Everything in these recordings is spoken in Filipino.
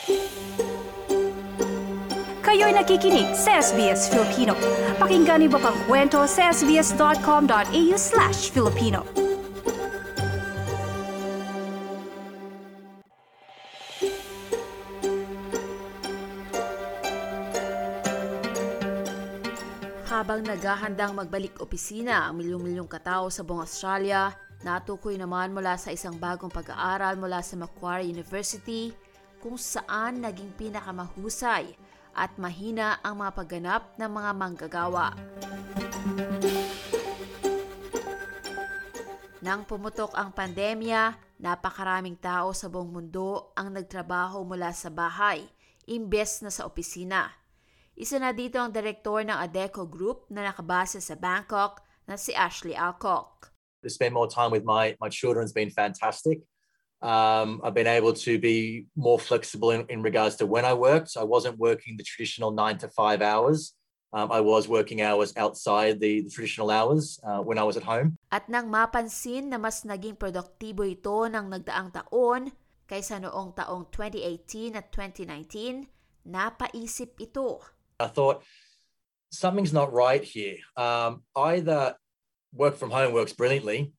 Kayo'y nakikinig sa SBS Filipino. Pakinggan niyo pa ang kwento sa sbs.com.au/Filipino. Habang naghahandang magbalik opisina ang milyong-milyong katao sa buong Australia, natukoy naman mula sa isang bagong pag-aaral mula sa Macquarie University kung saan naging pinakamahusay at mahina ang mga pagganap ng mga manggagawa. Nang pumutok ang pandemya, napakaraming tao sa buong mundo ang nagtrabaho mula sa bahay, imbes na sa opisina. Isa na dito ang direktor ng Adecco Group na nakabase sa Bangkok na si Ashley Alcock. To spend more time with my children has been fantastic. I've been able to be more flexible in regards to when I worked. I wasn't working the traditional 9 to 5 hours. I was working hours outside the traditional hours when I was at home. At nang mapansin na mas naging produktibo ito ng nagdaang taon kaysa noong taong 2018 at 2019, napaisip ito. I thought, something's not right here. Either work from home works brilliantly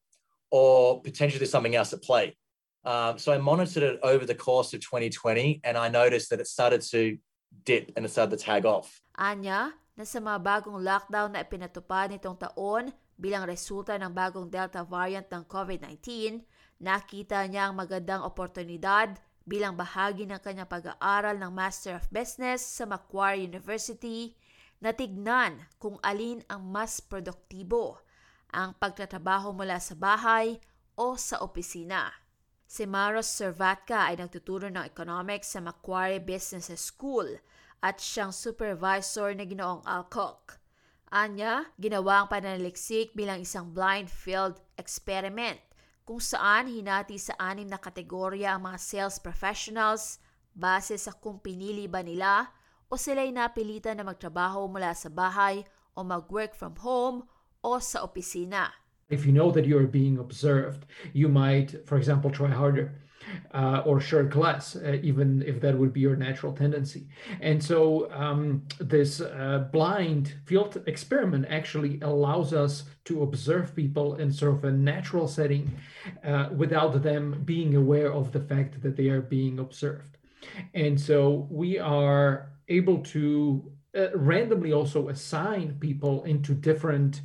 or potentially there's something else at play. So I monitored it over the course of 2020 and I noticed that it started to dip and it started to tag off. Anya, na sa mga bagong lockdown na ipinatupad nitong taon bilang resulta ng bagong Delta variant ng COVID-19, nakita niya ang magandang oportunidad bilang bahagi ng kanyang pag-aaral ng Master of Business sa Macquarie University na tignan kung alin ang mas produktibo, ang pagtatrabaho mula sa bahay o sa opisina. Si Maros Servatka ay nagtuturo ng economics sa Macquarie Business School at siyang supervisor na Ginoong Alcock. Anya, ginawa ang pananaliksik bilang isang blind field experiment kung saan hinati sa 6 na kategorya ang mga sales professionals base sa kung pinili ba nila o sila'y napilitan na magtrabaho mula sa bahay o mag-work from home o sa opisina. If you know that you're being observed, you might, for example, try harder or shirk less, even if that would be your natural tendency. And so this blind field experiment actually allows us to observe people in sort of a natural setting without them being aware of the fact that they are being observed. And so we are able to randomly also assign people into different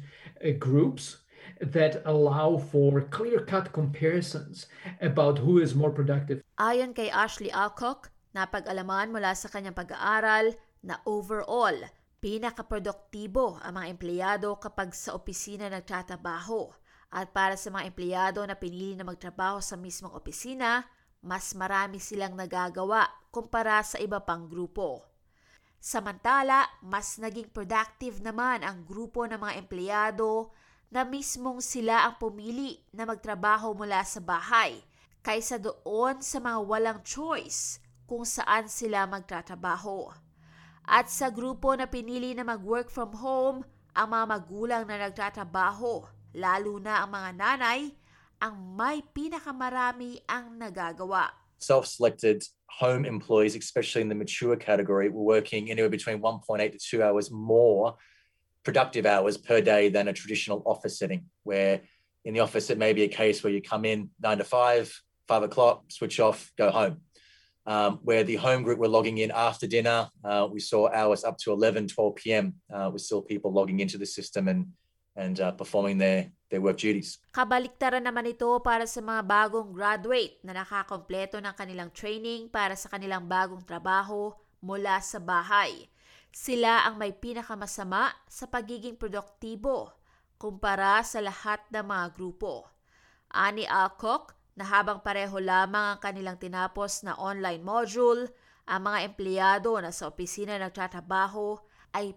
groups that allow for clear-cut comparisons about who is more productive. Ayon kay Ashley Alcock, napag-alaman mula sa kanyang pag-aaral na overall, pinakaproduktibo ang mga empleyado kapag sa opisina nagtatrabaho. At para sa mga empleyado na pinili na magtrabaho sa mismong opisina, mas marami silang nagagawa kumpara sa iba pang grupo. Samantala, mas naging productive naman ang grupo ng mga empleyado na mismong sila ang pumili na magtrabaho mula sa bahay kaysa doon sa mga walang choice kung saan sila magtatrabaho. At sa grupo na pinili na mag-work from home, ang mga magulang na nagtatrabaho, lalo na ang mga nanay, ang may pinakamarami ang nagagawa. Self-selected home employees, especially in the mature category, were working anywhere between 1.8 to 2 hours more productive hours per day than a traditional office setting, where in the office it may be a case where you come in 9 to 5, 5 o'clock, switch off, go home. Where the home group were logging in after dinner, we saw hours up to 11, 12 p.m. With still people logging into the system and performing their work duties. Kabaliktaran naman ito para sa mga bagong graduate na nakakompleto ng kanilang training para sa kanilang bagong trabaho mula sa bahay. Sila ang may pinakamasama sa pagiging produktibo kumpara sa lahat ng mga grupo. Ani Alcock na habang pareho lamang ang kanilang tinapos na online module, ang mga empleyado na sa opisina nagtatrabaho ay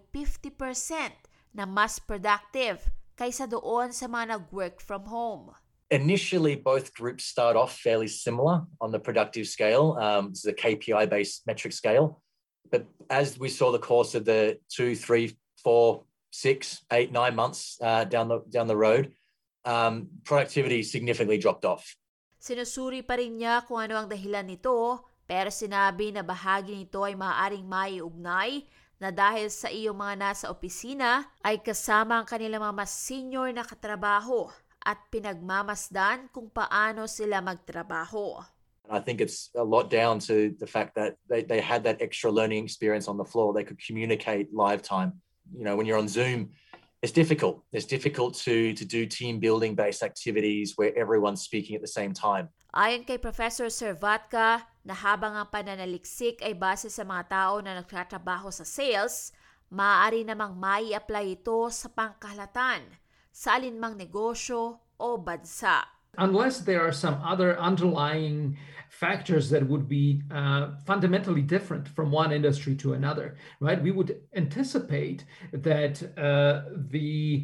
50% na mas productive kaysa doon sa mga nag-work from home. Initially, both groups start off fairly similar on the productive scale. This is a KPI-based metric scale. But as we saw the course of the 2, 3, 4, 6, 8, 9 months down the road, productivity significantly dropped off. Sinusuri pa rin niya kung ano ang dahilan nito, Pero sinabi na bahagi nito ay maaaring maiugnay na dahil sa iyong mga nasa opisina ay kasama ang kanilang mga mas senior na katrabaho at pinagmamasdan kung paano sila magtrabaho. I think it's a lot down to the fact that they had that extra learning experience on the floor. They could communicate live time. You know, when you're on Zoom, it's difficult. It's difficult to do team building based activities where everyone's speaking at the same time. Ayon kay Professor Servatka, na habang ang pananaliksik ay base sa mga tao na nagtatrabaho sa sales, maaari namang mai-apply ito sa pangkalahatan sa alinmang negosyo o bansa. Unless there are some other underlying factors that would be fundamentally different from one industry to another, right? We would anticipate that the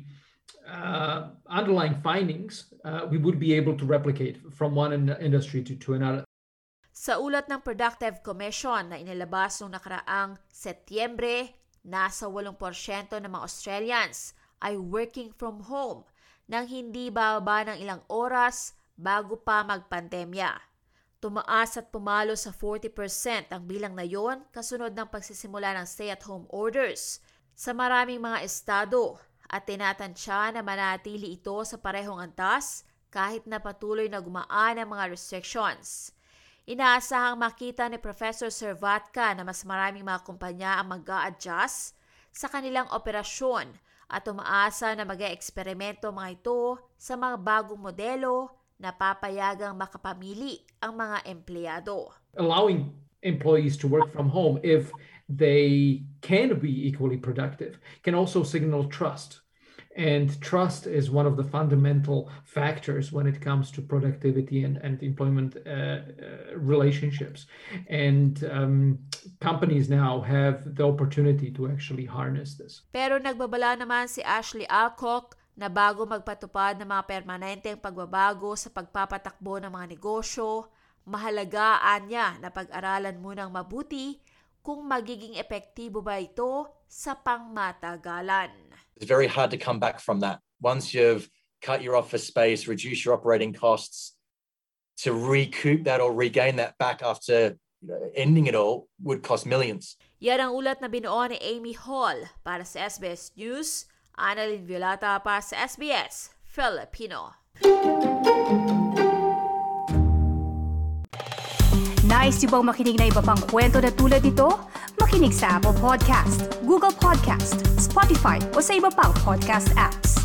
underlying findings we would be able to replicate from one industry to another. Sa ulat ng Productive Commission na inilabas noong nakaraang Setyembre, nasa 8% ng mga Australians ay working from home nang hindi bababa ng ilang oras bago pa magpandemya. Tumaas at pumalo sa 40% ang bilang na yon kasunod ng pagsisimula ng stay-at-home orders sa maraming mga estado at tinatansya na manatili ito sa parehong antas kahit na patuloy na gumaan ang mga restrictions. Inaasahang makita ni Professor Servatka na mas maraming mga kumpanya ang mag-a-adjust sa kanilang operasyon at umaasa na mag-e-eksperimento mga ito sa mga bagong modelo na papayagang makapamili ang mga empleyado. Allowing employees to work from home if they can be equally productive can also signal trust. And trust is one of the fundamental factors when it comes to productivity and employment relationships. And companies now have the opportunity to actually harness this. Pero nagbabala naman si Ashley Alcock na bago magpatupad ng mga permanenteng pagbabago sa pagpapatakbo ng mga negosyo, mahalagaan niya na pag-aralan munang mabuti kung magiging epektibo ba ito sa pangmatagalan. It's very hard to come back from that. Once you've cut your office space, reduce your operating costs, to recoup that or regain that back after ending it all would cost millions. Yan ang ulat na binuo ni Amy Hall para sa SBS News. Annalyn Violata para sa SBS Filipino. Nice yung bang makinig na iba pang kwento na tulad ito? Makinig sa Apple Podcast, Google Podcast, Spotify o sa iba pang podcast apps.